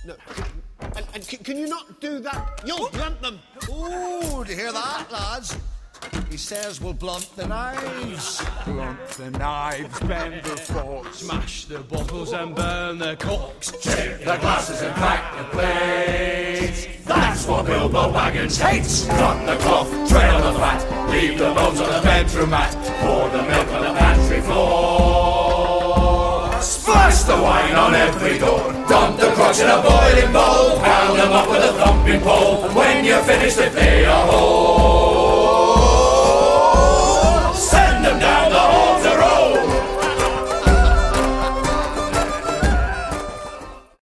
No. And can you not do that? You'll blunt them. Ooh, do you hear that, lads? He says we'll blunt the knives. Blunt the knives, bend the forks, smash the bottles and burn the corks, chip the glasses and crack the plates. That's what Bilbo Baggins hates. Cut the cloth, tread on the fat, leave the bones on the bedroom mat, pour the milk on the pantry floor, splash the wine on every door, dump the crocks in a boiling bowl, pound them up with a thumping pole, and when you're finished, if they are whole,